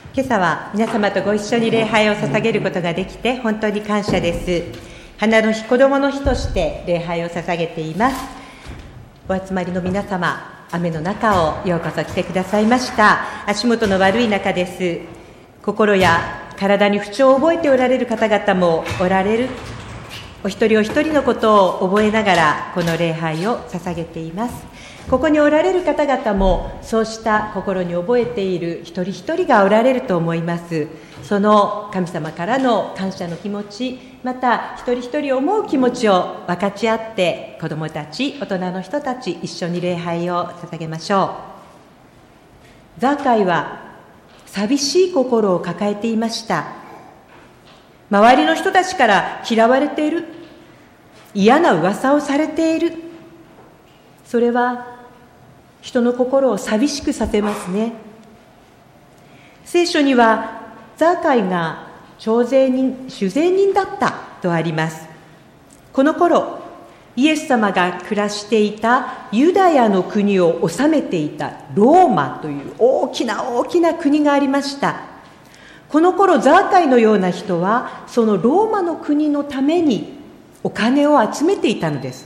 今朝は皆様とご一緒に礼拝を捧げることができて本当に感謝です。花の日、子どもの日として礼拝を捧げています。お集まりの皆様、雨の中をようこそ来てくださいました。足元の悪い中です。心や体に不調を覚えておられる方々もおられる。お一人お一人のことを覚えながらこの礼拝を捧げています。ここにおられる方々もそうした心に覚えている一人一人がおられると思います。その神様からの感謝の気持ち、また一人一人思う気持ちを分かち合って、子どもたち、大人の人たち一緒に礼拝を捧げましょう。ザーカイは寂しい心を抱えていました。周りの人たちから嫌われている、嫌な噂をされている。それは人の心を寂しくさせますね。聖書にはザーカイが主税人だったとあります。この頃イエス様が暮らしていたユダヤの国を治めていたローマという大きな国がありました。この頃ザーカイのような人はそのローマの国のためにお金を集めていたのです。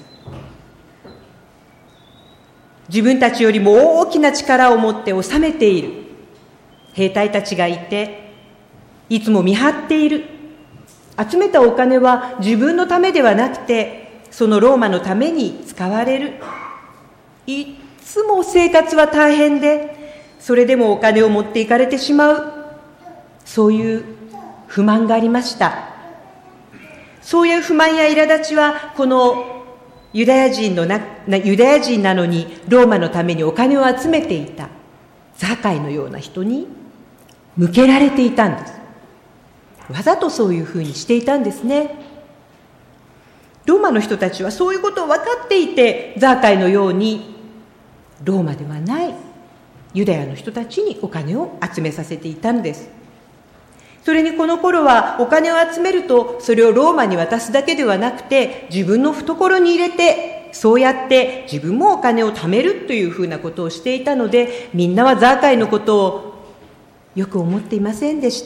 自分たちよりも大きな力を持って治めている兵隊たちがいて、いつも見張っている。集めたお金は自分のためではなくて、そのローマのために使われる。いつも生活は大変で、それでもお金を持っていかれてしまう。そういう不満がありました。そういう不満や苛立ちは、このユダヤ人なのにローマのためにお金を集めていたザーカイのような人に向けられていたんです。わざとそういうふうにしていたんですね。ローマの人たちはそういうことを分かっていて、ザーカイのようにローマではないユダヤの人たちにお金を集めさせていたのです。それにこの頃はお金を集めると、それをローマに渡すだけではなくて、自分の懐に入れて、そうやって自分もお金を貯めるというふうなことをしていたので、みんなはザーカイのことをよく思っていませんでした。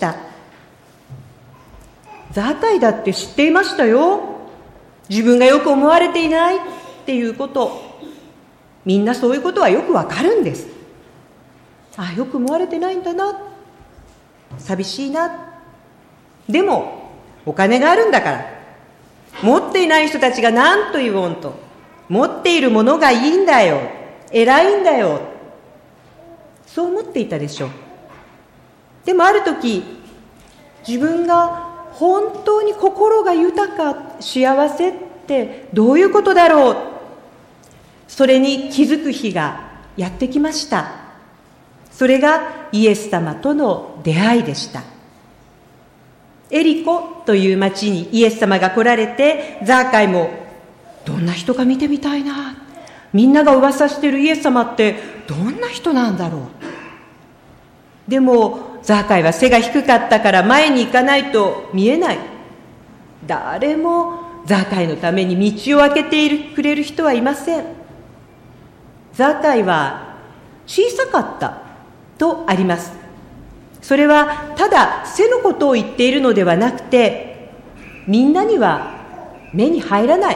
ザーカイだって知っていましたよ。自分がよく思われていないっていうこと。みんなそういうことはよくわかるんです。あ、よく思われてないんだな。寂しいな。でもお金があるんだから、持っていない人たちが何と言おうと、持っているものがいいんだよ、偉いんだよ、そう思っていたでしょう。でもある時、自分が本当に心が豊か、幸せってどういうことだろう、それに気づく日がやってきました。それがイエス様との出会いでした。エリコという町にイエス様が来られて、ザーカイもどんな人か見てみたいな、みんなが噂しているイエス様ってどんな人なんだろう。でもザーカイは背が低かったから前に行かないと見えない。誰もザーカイのために道を開けてくれる人はいません。ザーカイは小さかったとあります。それはただ背のことを言っているのではなくて、みんなには目に入らない、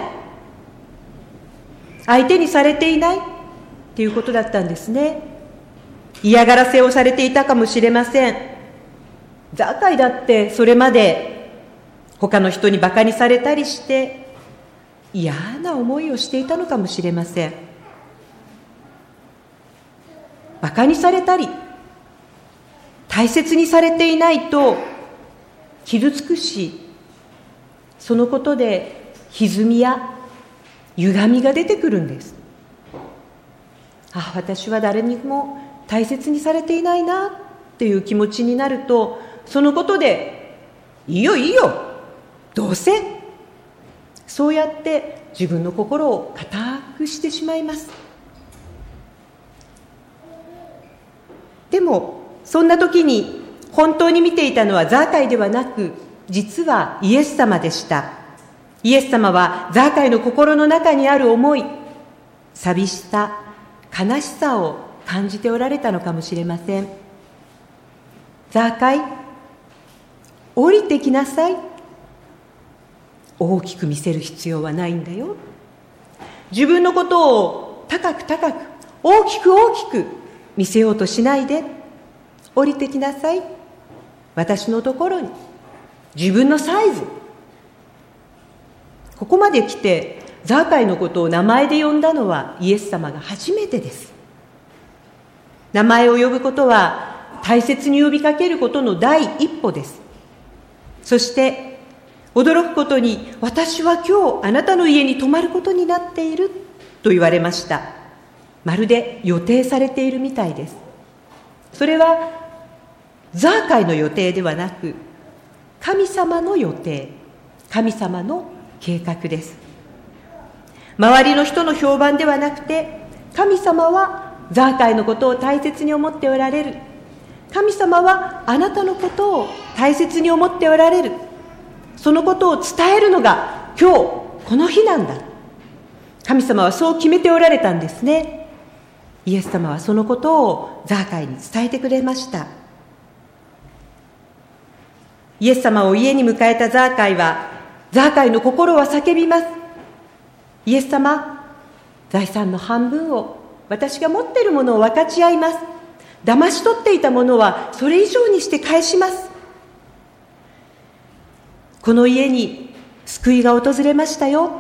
相手にされていないっていうことだったんですね。嫌がらせをされていたかもしれません。ザーカイだってそれまで他の人にバカにされたりして嫌な思いをしていたのかもしれません。バカにされたり大切にされていないと傷つくし、そのことで歪みや歪みが出てくるんです。あ、私は誰にも大切にされていないなっていう気持ちになると、そのことでいいよいいよ、どうせ、そうやって自分の心を固くしてしまいます。でもそんな時に本当に見ていたのはザーカイではなく、実はイエス様でした。イエス様はザーカイの心の中にある思い、寂しさ、悲しさを感じておられたのかもしれません。 ザーカイ、降りてきなさい。大きく見せる必要はないんだよ。自分のことを高く高く、大きく大きく見せようとしないで、降りてきなさい。私のところに。自分のサイズ。ここまで来て、ザーカイのことを名前で呼んだのはイエス様が初めてです。名前を呼ぶことは大切に呼びかけることの第一歩です。そして驚くことに、私は今日あなたの家に泊まることになっていると言われました。まるで予定されているみたいです。それはザーカイの予定ではなく、神様の予定、神様の計画です。周りの人の評判ではなくて、神様はザーカイのことを大切に思っておられる。神様はあなたのことを大切に思っておられる。そのことを伝えるのが今日この日なんだ。神様はそう決めておられたんですね。イエス様はそのことをザーカイに伝えてくれました。イエス様を家に迎えたザーカイは、ザーカイの心は叫びます。イエス様、財産の半分を、私が持っているものを分かち合います。騙し取っていたものはそれ以上にして返します。この家に救いが訪れましたよ。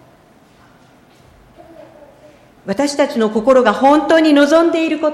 私たちの心が本当に望んでいること、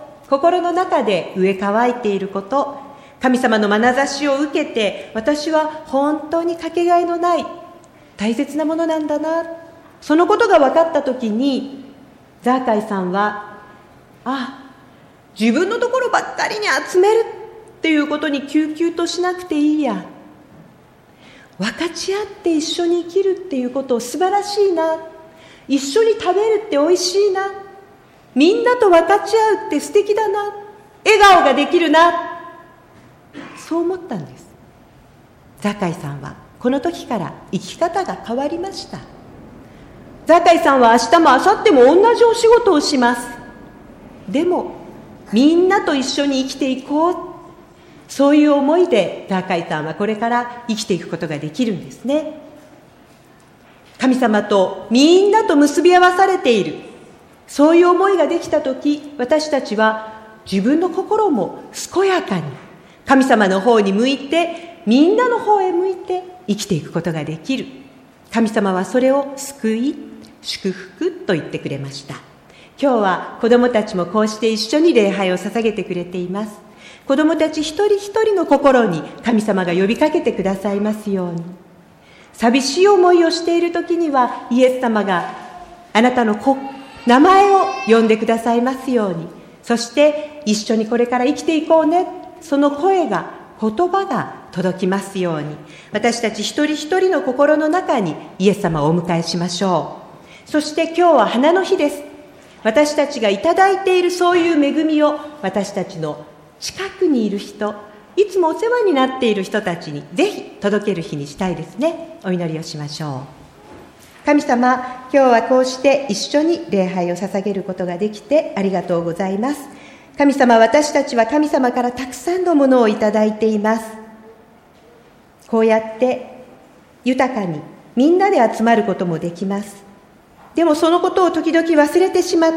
心の中で飢え乾いていること、神様の眼差しを受けて、私は本当にかけがえのない大切なものなんだな、そのことが分かったときに、ザーカイさんは、自分のところばっかりに集めるっていうことに救急としなくていいや、分かち合って一緒に生きるっていうことを素晴らしいな、一緒に食べるっておいしいな、みんなと分かち合うって素敵だな、笑顔ができるな、そう思ったんです。ザーカイさんはこの時から生き方が変わりました。ザーカイさんは明日も明後日も同じお仕事をします。でもみんなと一緒に生きていこう、そういう思いでザーカイさんはこれから生きていくことができるんですね。神様とみんなと結び合わされている、そういう思いができたとき、私たちは自分の心も健やかに神様の方に向いて、みんなの方へ向いて生きていくことができる。神様はそれを救い、祝福と言ってくれました。今日は子どもたちもこうして一緒に礼拝を捧げてくれています。子どもたち一人一人の心に神様が呼びかけてくださいますように。寂しい思いをしている時には、イエス様があなたの名前を呼んでくださいますように。そして一緒にこれから生きていこうね、その声が、言葉が届きますように、私たち一人一人の心の中にイエス様をお迎えしましょう。そして今日は花の日です。私たちがいただいているそういう恵みを、私たちの近くにいる人、いつもお世話になっている人たちにぜひ届ける日にしたいですね。お祈りをしましょう。神様、今日はこうして一緒に礼拝を捧げることができてありがとうございます。神様、私たちは神様からたくさんのものをいただいています。こうやって豊かにみんなで集まることもできます。でもそのことを時々忘れてしまって、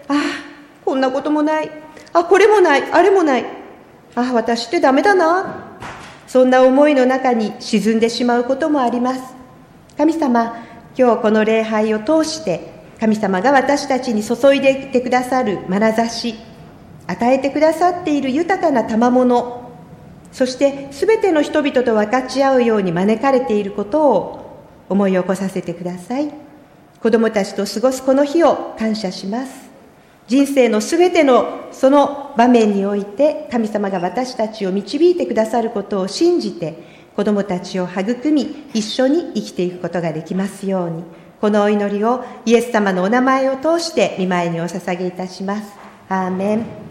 こんなこともない、これもない、あれもない、私ってダメだな、そんな思いの中に沈んでしまうこともあります。神様、今日この礼拝を通して神様が私たちに注いでいてくださる眼差し、与えてくださっている豊かな賜物、そしてすべての人々と分かち合うように招かれていることを思い起こさせてください。子どもたちと過ごすこの日を感謝します。人生のすべてのその場面において、神様が私たちを導いてくださることを信じて、子どもたちを育み、一緒に生きていくことができますように、このお祈りをイエス様のお名前を通して御前にお捧げいたします。アーメン。